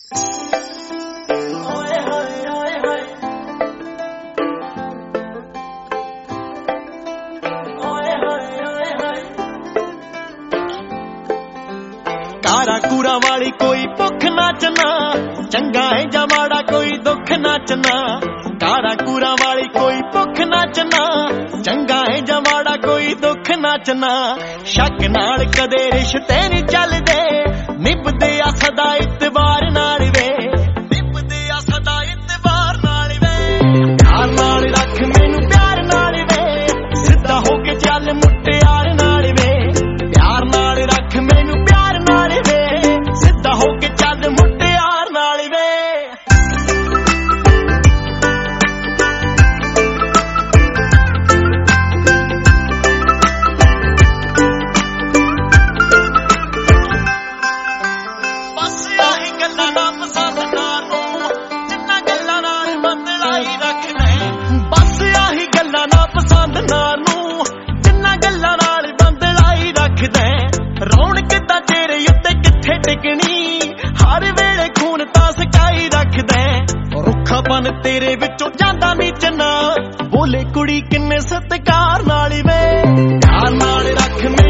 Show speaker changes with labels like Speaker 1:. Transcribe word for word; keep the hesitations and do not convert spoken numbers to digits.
Speaker 1: ਕਾਰਾ ਕੂਰਾ ਵਾਲੀ ਕੋਈ ਭੁੱਖ ਨਾਚਣਾ, ਚੰਗਾ ਹੈ ਜਾਂ ਮਾੜਾ ਕੋਈ ਦੁੱਖ ਨਾਚਣਾ। ਕਾਰਾ ਕੂਰਾ ਵਾਲੀ ਕੋਈ ਭੁੱਖ ਨਾਚਣਾ, ਚੰਗਾ ਹੈ ਜਾਂ ਮਾੜਾ ਕੋਈ ਦੁੱਖ ਨਾਚਣਾ। ਸ਼ੱਕ ਨਾਲ ਕਦੇ ਰਿਸ਼ਤੇ ਨਹੀਂ ਚੱਲਦੇ, ਨਿਭਦੇ ਆ ਸਦਾ ਇਤਬਾਰ ਨਾਲ ਵੇ, ਨਿਭਦੇ ਆ ਸਦਾ ਇਤਬਾਰ ਨਾਲ ਵੇ। ਪਿਆਰ ਨਾਲ ਰੱਖ ਮੈਨੂੰ ਪਿਆਰ ਨਾਲ ਵੇ, ਸਿੱਧਾ ਹੋ ਕੇ ਚੱਲ ਮੁਟਿਆਰ ਨਾਲ ਵੇ। ਪਿਆਰ ਨਾਲ ਰੱਖ ਮੈਨੂੰ ਪਿਆਰ ਨਾਲ ਵੇ, ਸਿੱਧਾ ਹੋ ਕੇ ਚੱਲ ਮੁਟਿਆਰ ਨਾਲ ਵੇ। ਬਸ ਆਹੀ ਗੱਲਾਂ ਨਾ ਪਸੰਦ ਨਾ ਨੂੰ, ਜਿੰਨਾ ਗੱਲਾਂ ਨਾਲ ਬਦਲਾਈ ਰੱਖਦਾ। ਬਸ ਆਹੀ ਗੱਲਾਂ ਨਾ ਪਸੰਦ ਨਾ ਨੂੰ, ਜਿੰਨਾ ਗੱਲਾਂ ਨਾਲ ਬਦਲਾਈ ਰੱਖਦਾ। ਰੌਣਕ ਤਾਂ ਤੇਰੇ ਉੱਤੇ ਕਿੱਥੇ ਟਿਕਣੀ, ਹਰ ਵੇਲੇ ਖੂਨ ਤਾਂ ਸਕਾਈ ਰੱਖਦਾ। ਰੁੱਖਾਪਨ ਤੇਰੇ ਵਿੱਚੋਂ ਜਾਂਦਾ ਨੀ ਚੰਨਾ, ਬੋਲੇ ਕੁੜੀ ਕਿੰਨੇ ਸਤਿਕਾਰ ਨਾਲ ਵੇ। ਪਿਆਰ ਨਾਲ ਰੱਖ